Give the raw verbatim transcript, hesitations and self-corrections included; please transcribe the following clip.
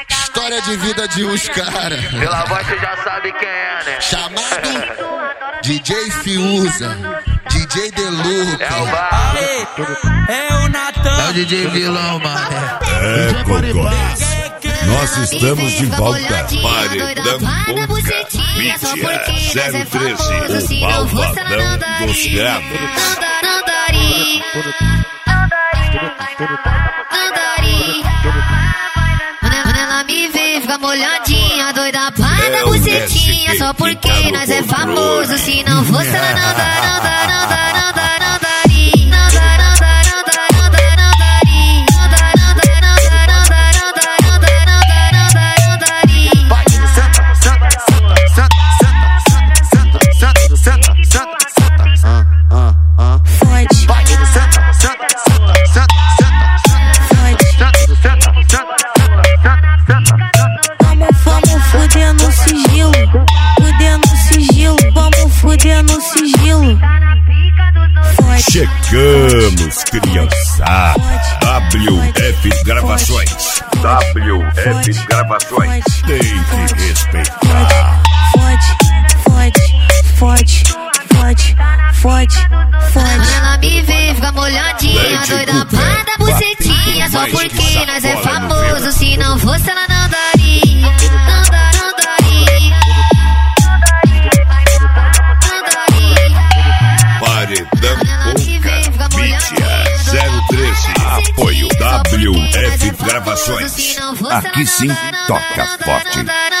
História de vida de uns caras. Pela voz você já sabe quem é, né? Chamado D J Fiuza, D J Deluca. É o bar. É o Natan. É o D J Vilão, mano. É, Cocós. Nós estamos de volta. Paredão Conca, mídia zero treze, o malvadão dos gatos. Quando ela me vê, fica molhadinha, doida para da bucetinha. Só porque nós é famoso, se não fosse ela não dá, não dá, não dá, não dá, não daria. Não dá, não dá, não dá, não dá, não daria. Não dá, não dá, não dá, não dá, não dá, não dá, não dá, não dá, não daria. Vai, senta, senta, senta, senta, senta, senta, senta, senta, senta, senta. Ah, ah, ah. Fode. Vai, senta, senta, senta, senta, senta, Fode. senta, senta, senta. Vamos, vamos fuder no sigilo, fuder no sigilo, vamos fuder no sigilo. Fode. Chegamos, criançada. W F Gravações. W F Gravações. Tem que respeitar. Fode, fode, fode, fode, fode. Ela me vê, fica molhadinha, doida para da bucetinha. Só porque nós é famoso, se não fosse ela não daria. Não dá, não daria. Não daria. Paredão Conca, mídia zero treze. Apoio W F Gravações. Aqui sim toca forte.